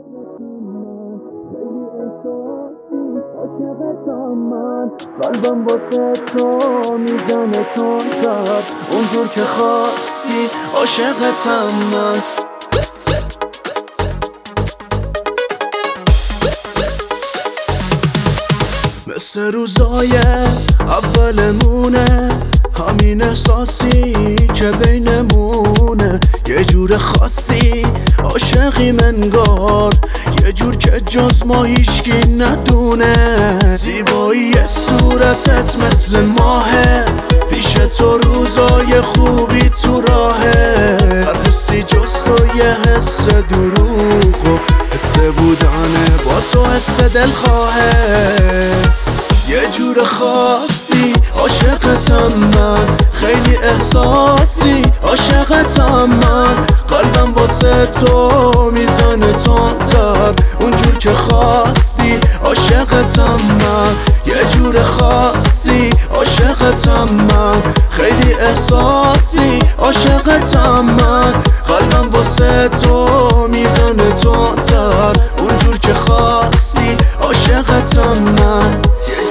عاشقتم من، قلبم واسه تو میزنه تندتر اونجور که خواستی. عاشقتم من. مثل روزای اولمونه، همین احساسی که بینمونه، یه جور خاصی عاشقی منگار، یه جور که جز ما هیچکی ندونه. زیبایی صورتت مثل ماهه، پیش تو روزای خوبی تو راهه. هر حسی جز تو یه حس دروغ و حس بودن با تو حس دلخواهه. یه جور خاصی عاشقتم من، خیلی احساسی عاشقتم من. قلبم واسه تو میزنه تندتر اونجور که خواستی. عاشقتم من. یه جور خاصی عاشقتم من، خیلی احساسی عاشقتم من. قلبم واسه تو میزنه تندتر اونجور که خواستی. عاشقتم من.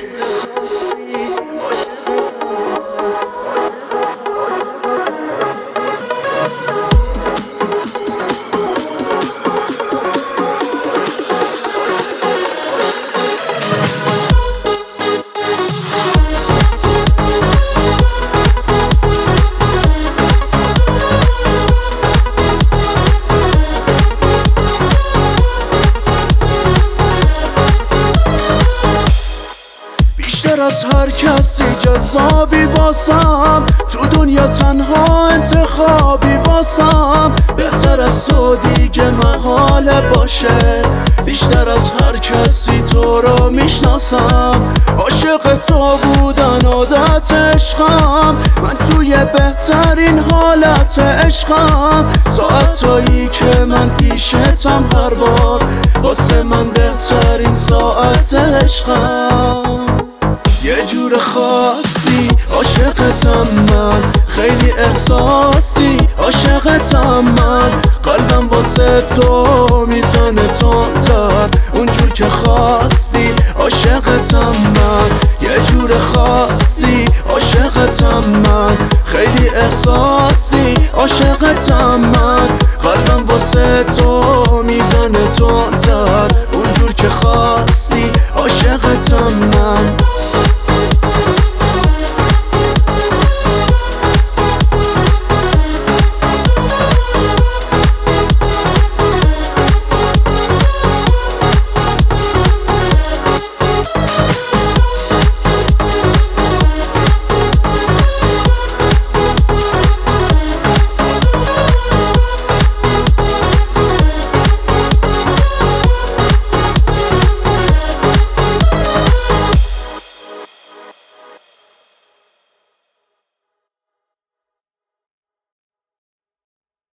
بیشتر از هر کسی جذابی واسم، تو دنیا تنها انتخابی واسم. بهتر از تو دیگه محاله باشه، بیشتر از هر کسی تو رو میشناسم. عاشق تو بودن عادت عشقم، من توی بهترین حالت عشقم. ساعتایی که من پیشتم هر بار، واسه من بهترین ساعت عشقم. یه جور خاصی عاشقتم من، خیلی احساسی عاشقتم من. قلبم واسه تو میزنه تندتر اونجور که خواستی. عاشقتم من. یه جور خاصی عاشقتم من، خیلی احساسی عاشقتم من. قلبم واسه تو میزنه تندتر اونجور که خواستی. عاشقتم من.